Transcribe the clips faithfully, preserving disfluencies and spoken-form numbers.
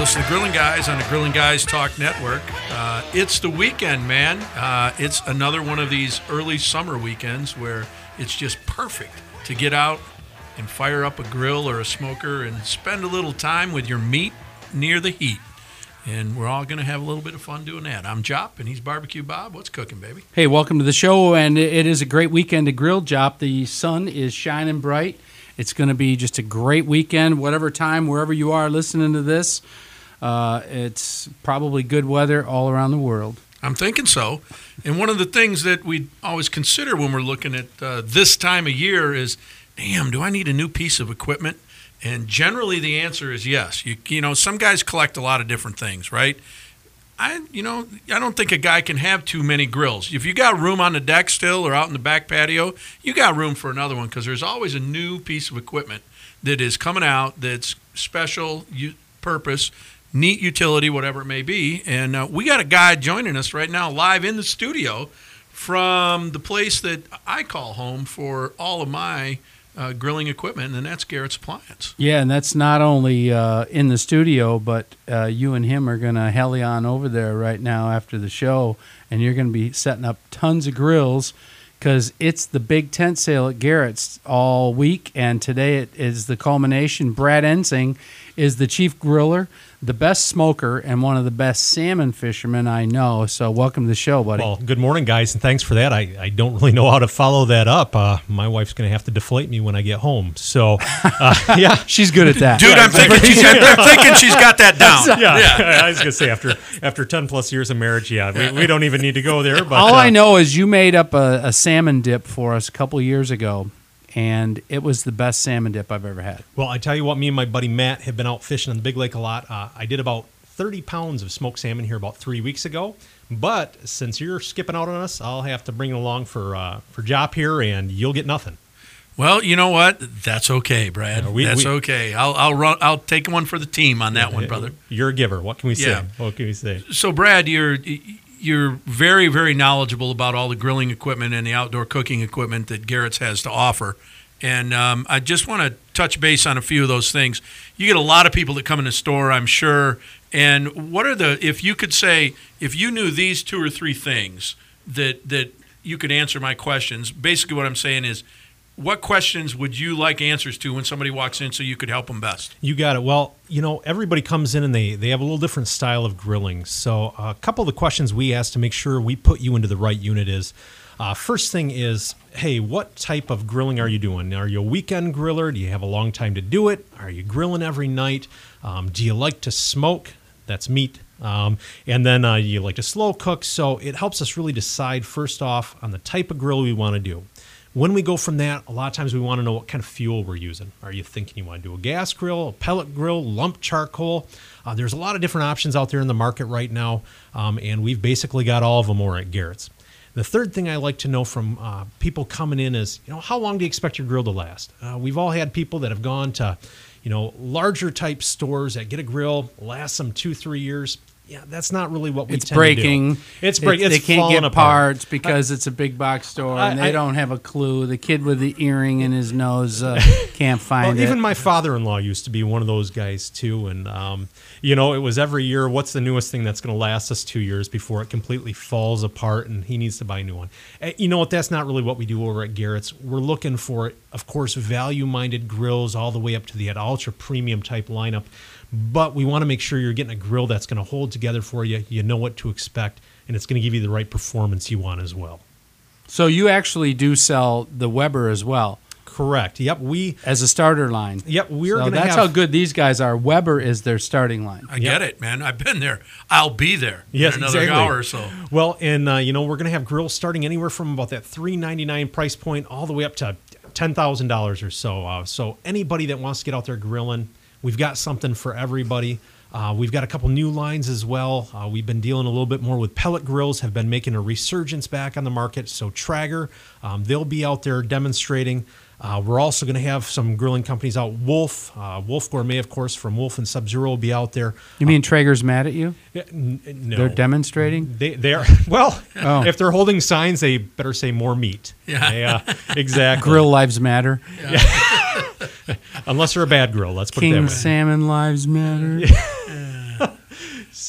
It's the Grilling Guys on the Grilling Guys Talk Network. Uh, it's the weekend, man. Uh, it's another one of these early summer weekends where it's just perfect to get out and fire up a grill or a smoker and spend a little time with your meat near the heat. And we're all going to have a little bit of fun doing that. I'm Jop, and he's Barbecue Bob. What's cooking, baby? Hey, welcome to the show, and it is a great weekend to grill, Jop. The sun is shining bright. It's going to be just a great weekend, whatever time, wherever you are listening to this. Uh, it's probably good weather all around the world. I'm thinking so. And one of the things that we always consider when we're looking at uh, this time of year is, damn, do I need a new piece of equipment? And generally the answer is yes. You, you know, some guys collect a lot of different things, right? I, you know, I don't think a guy can have too many grills. If you got room on the deck still or out in the back patio, you got room for another one because there's always a new piece of equipment that is coming out that's special u- purpose, neat utility, whatever it may be. And uh, we got a guy joining us right now live in the studio from the place that I call home for all of my Uh, grilling equipment, and that's Garrett's Appliance. Yeah, and that's not only uh, in the studio, but uh, you and him are going to heli on over there right now after the show, and you're going to be setting up tons of grills because it's the big tent sale at Garrett's all week, and today it is the culmination. Brad Ensing is the chief griller, the best smoker, and one of the best salmon fishermen I know. So welcome to the show, buddy. Well, good morning, guys, and thanks for that. I, I don't really know how to follow that up. Uh, my wife's going to have to deflate me when I get home. So, uh, yeah. She's good at that. Dude, I'm thinking, she's got, I'm thinking she's got that down. Yeah, yeah. I was going to say, after after ten plus years of marriage, yeah, we, we don't even need to go there. But all uh, I know is you made up a, a salmon dip for us a couple years ago, and it was the best salmon dip I've ever had. Well, I tell you what, me and my buddy Matt have been out fishing on the Big Lake a lot. Uh, I did about thirty pounds of smoked salmon here about three weeks ago. But since you're skipping out on us, I'll have to bring it along for uh, for Jop here, and you'll get nothing. Well, you know what? That's okay, Brad. Yeah, we, That's we, okay. I'll I'll run. I'll take one for the team on that one, brother. You're a giver. What can we say? Yeah. What can we say? So, Brad, you're you're very very knowledgeable about all the grilling equipment and the outdoor cooking equipment that Garrett's has to offer. And um, I just want to touch base on a few of those things. You get a lot of people that come in the store, I'm sure. And what are the, if you could say, if you knew these two or three things that that you could answer my questions, basically what I'm saying is, what questions would you like answers to when somebody walks in so you could help them best? You got it. Well, you know, everybody comes in and they, they have a little different style of grilling. So a couple of the questions we ask to make sure we put you into the right unit is, Uh, first thing is, hey, what type of grilling are you doing? Are you a weekend griller? Do you have a long time to do it? Are you grilling every night? Um, do you like to smoke? That's meat. Um, and then uh, you like to slow cook. So it helps us really decide, first off, on the type of grill we want to do. When we go from that, a lot of times we want to know what kind of fuel we're using. Are you thinking you want to do a gas grill, a pellet grill, lump charcoal? Uh, there's a lot of different options out there in the market right now, um, and we've basically got all of them over at Garrett's. The third thing I like to know from uh, people coming in is, you know, how long do you expect your grill to last? Uh, we've all had people that have gone to, you know, larger type stores that get a grill, lasts them two, three years. Yeah, that's not really what we it's tend breaking. to do. It's breaking. It, it's they can't get apart. parts because it's a big box store, I, and they I, don't have a clue. The kid with the earring in his nose uh, can't find well, it. Even my father-in-law used to be one of those guys too, and um, you know, it was every year. What's the newest thing that's going to last us two years before it completely falls apart, and he needs to buy a new one? And you know what? That's not really what we do over at Garrett's. We're looking for, of course, value-minded grills all the way up to the ultra premium type lineup. But we want to make sure you're getting a grill that's going to hold together for you. You know what to expect, and it's going to give you the right performance you want as well. So you actually do sell the Weber as well. Correct. Yep. We as a starter line. Yep. We're so going to that's have, how good these guys are. Weber is their starting line. I yep. get it, man. I've been there. I'll be there yes, in another exactly. hour or so. Well, and uh, you know, we're going to have grills starting anywhere from about that three ninety-nine price point all the way up to ten thousand dollars or so. Uh, so anybody that wants to get out there grilling, we've got something for everybody. Uh, we've got a couple new lines as well. Uh, we've been dealing a little bit more with pellet grills, have been making a resurgence back on the market. So Traeger, um, they'll be out there demonstrating. Uh, we're also going to have some grilling companies out. Wolf, uh, Wolf Gourmet, of course, from Wolf and Sub-Zero will be out there. You mean uh, Traeger's mad at you? Yeah, n- no. They're demonstrating? They they are. Well, oh. If they're holding signs, they better say more meat. Yeah. Yeah, exactly. Grill lives matter. Yeah. Yeah. Unless they're a bad grill, let's put King it that way. salmon lives matter.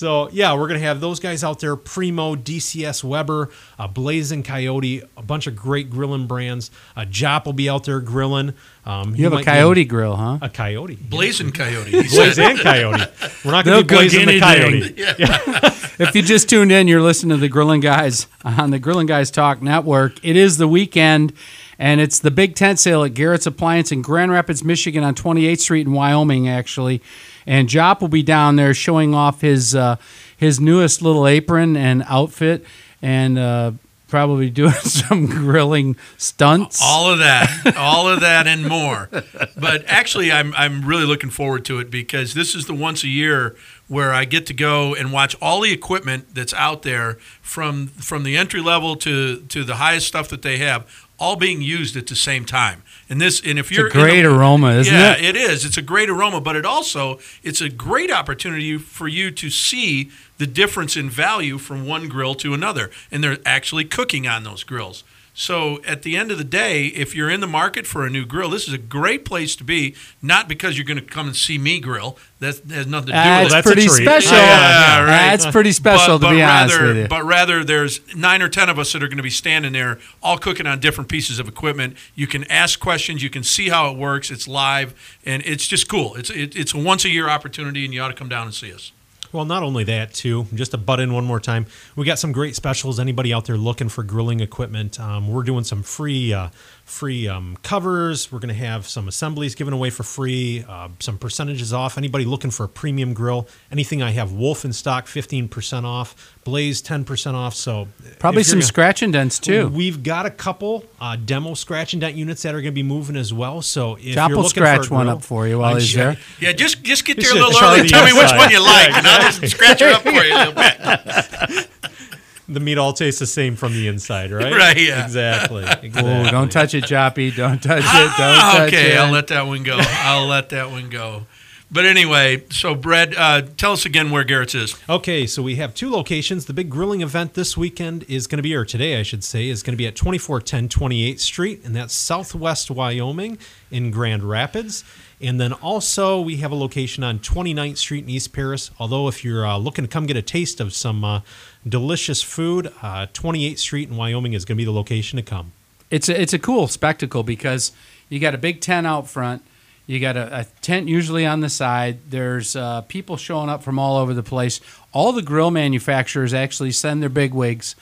So, yeah, we're going to have those guys out there, Primo, D C S Weber, uh, Blazing Coyote, a bunch of great grilling brands. Uh, Jop will be out there grilling. Um, You have a might coyote need- grill, huh? A coyote. Blazing Coyote. He Blaze said. and coyote. We're not They'll going to be blazing cook the anything. coyote. If you just tuned in, you're listening to the Grilling Guys on the Grilling Guys Talk Network. It is the weekend, and it's the big tent sale at Garrett's Appliance in Grand Rapids, Michigan on twenty-eighth Street in Wyoming, actually. And Jop will be down there showing off his uh, his newest little apron and outfit, and uh, probably doing some grilling stunts. All of that, all of that, and more. But actually, I'm I'm really looking forward to it because this is the once a year where I get to go and watch all the equipment that's out there, from from the entry level to to the highest stuff that they have, all being used at the same time. And this, and if It's you're a great in a- aroma, isn't yeah, it? it is. It's a great aroma, but it also it's a great opportunity for you to see the difference in value from one grill to another, and they're actually cooking on those grills. So at the end of the day, if you're in the market for a new grill, this is a great place to be. Not because you're going to come and see me grill. That has nothing to do That's with it. that's a pretty treat. special. Yeah, right. That's pretty special, but, to be but honest rather, with you. But rather, there's nine or ten of us that are going to be standing there, all cooking on different pieces of equipment. You can ask questions, you can see how it works. It's live, and it's just cool. It's it, it's a once a year opportunity, and you ought to come down and see us. Well, not only that, too, just to butt in one more time, we got some great specials. Anybody out there looking for grilling equipment, um, we're doing some free uh, free um, covers. We're going to have some assemblies given away for free, uh, some percentages off. Anybody looking for a premium grill, anything I have Wolf in stock, fifteen percent off, Blaze, ten percent off. So Probably if you're some gonna- scratch and dents, too. We've got a couple uh, demo scratch and dent units that are going to be moving as well. So if Jop you're will looking for a scratch one grill- up for you while he's there. Yeah, just just get You there a should little char early. the Tell me which inside. one you like, Yeah, and I'll just scratch it up for you a little bit. The meat all tastes the same from the inside, right? Right, yeah. Exactly. Oh, exactly. don't touch it, Joppy. Don't touch it. Don't Ah, touch okay, it. I'll let that one go. I'll let that one go. But anyway, so Brad, uh, tell us again where Garrett's is. Okay, so we have two locations. The big grilling event this weekend is going to be, or today I should say, is going to be at twenty-four ten twenty-eighth Street, and that's Southwest Wyoming in Grand Rapids. And then also we have a location on twenty-ninth Street in East Paris. Although if you're uh, looking to come get a taste of some uh, delicious food, uh, twenty-eighth Street in Wyoming is going to be the location to come. It's a, it's a cool spectacle because you got a big tent out front. You got a, a tent usually on the side. There's uh, people showing up from all over the place. All the grill manufacturers actually send their big wigs.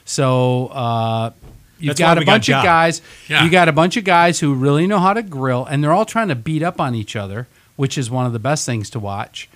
So uh, you've That's why got a we got bunch of Job. guys. Yeah. You got a bunch of guys who really know how to grill, and they're all trying to beat up on each other, which is one of the best things to watch.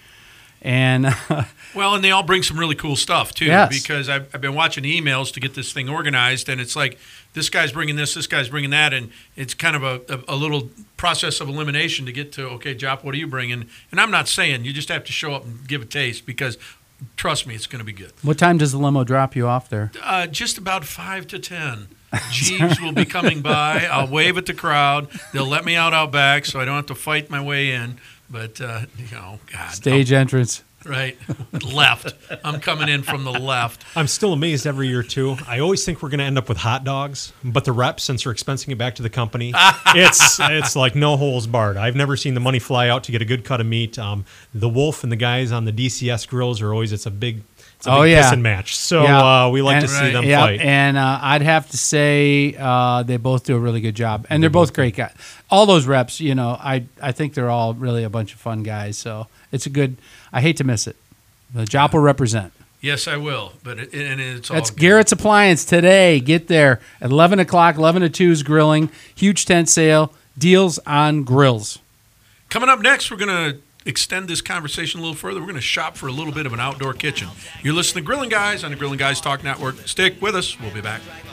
And Well, and they all bring some really cool stuff, too, Yes. because I've, I've been watching emails to get this thing organized, and it's like this guy's bringing this, this guy's bringing that, and it's kind of a, a, a little process of elimination to get to, okay, Jop, what are you bringing? And I'm not saying you just have to show up and give a taste because, trust me, it's going to be good. what time does the limo drop you off there? Uh, just about five to ten. Jeeves will be coming by. I'll wave at the crowd. They'll let me out out back so I don't have to fight my way in. But, uh, you know, God. Stage entrance. Right. Left. I'm coming in from the left. I'm still amazed every year, too. I always think we're going to end up with hot dogs, but the reps, since they're expensing it back to the company, it's it's like no holes barred. I've never seen the money fly out to get a good cut of meat. Um, the Wolf and the guys on the D C S grills are always, it's a big, it's a Oh, big yeah. pissing match. So Yeah. uh, we like And- to see Right. them Yep, fight. and uh, I'd have to say uh, they both do a really good job, and they're both great guys. All those reps, you know, I I think they're all really a bunch of fun guys. So it's a good. I hate to miss it. The Jop will represent. Yes, I will. But it, and it's all That's good. Garrett's Appliance today. Get there at eleven o'clock. Eleven to two is grilling. Huge tent sale. Deals on grills. Coming up next, we're going to extend this conversation a little further. We're going to shop for a little bit of an outdoor kitchen. You're listening to Grilling Guys on the Grilling Guys Talk Network. Stick with us. We'll be back.